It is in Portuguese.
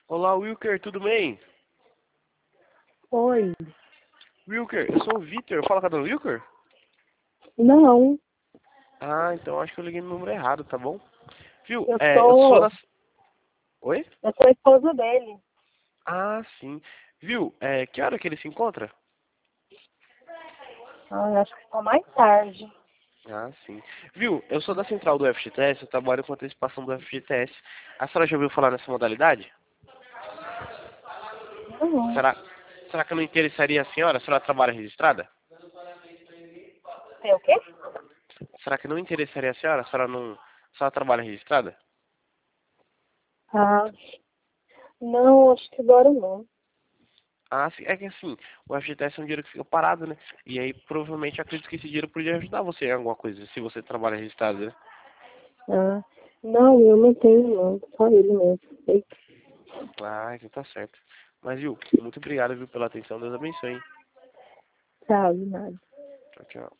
Olá, Wilker, tudo bem? Oi. Wilker, eu sou o Vitor, eu falo com a dona Wilker? Não, Ah, então acho que eu liguei no número errado, tá bom? Viu, eu eu sou sou, da... Oi? eu sou a esposa dele. Ah, sim. Viu, que hora que ele se encontra? Ah, acho que só mais tarde. Ah, sim. Viu, eu sou da central do FGTS, eu trabalho com antecipação do FGTS. A senhora já ouviu falar nessa modalidade? Não. Será, será que eu não interessaria a senhora? A senhora trabalha registrada? É o quê? Será que não interessaria a senhora? A senhora trabalha registrada? Ah, não, acho que agora não. Ah, sim. É que assim, o FGTS é um dinheiro que fica parado, né? E aí, provavelmente, eu acredito que esse dinheiro podia ajudar você em alguma coisa, se você trabalha registrado, né? Ah, não, eu não tenho não, só ele mesmo. Ah, então tá certo. Mas, viu, muito obrigado, viu, pela atenção. Deus abençoe, hein? Sabe, nada. Tchau, tchau.